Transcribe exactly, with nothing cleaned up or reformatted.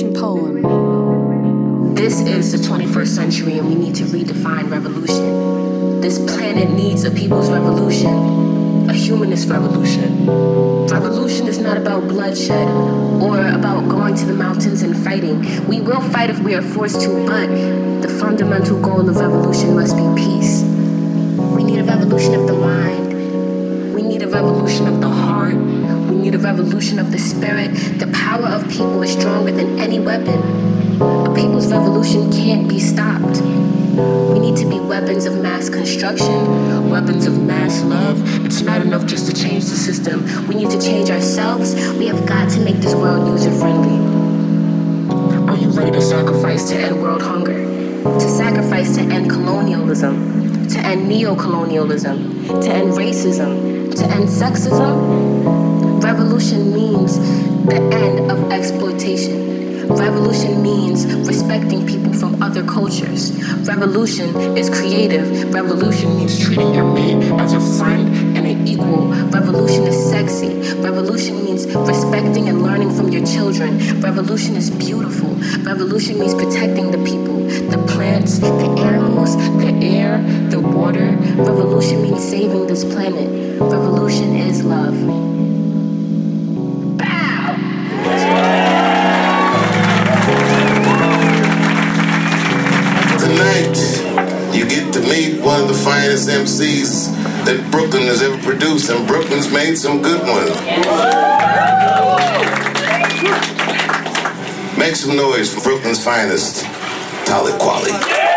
revolution poem. This is the twenty-first century and we need to redefine revolution. This planet needs a people's revolution, a humanist revolution. Revolution is not about bloodshed or about going to the mountains and fighting. We will fight if we are forced to, but the fundamental goal of revolution must be peace. We need a revolution of the mind. We need a revolution of the heart. We need a revolution of the spirit. The power of people is stronger than any weapon. A people's revolution can't be stopped. We need to be weapons of mass construction, weapons of mass love. It's not enough just to change the system. We need to change ourselves. We have got to make this world user-friendly. Are you ready to sacrifice to end world hunger? To sacrifice to end colonialism? To end neo-colonialism? To end racism? To end sexism? Revolution means the end of exploitation. Revolution means respecting people from other cultures. Revolution is creative. Revolution means treating your mate as a friend and an equal. Revolution is sexy. Revolution means respecting and learning from your children. Revolution is beautiful. Revolution means protecting the people, the plants, the animals, the air, the water. Revolution means saving this planet. Revolution is love. Tonight, you get to meet one of the finest M Cs that Brooklyn has ever produced, and Brooklyn's made some good ones. Make some noise for Brooklyn's finest, Talib Kweli.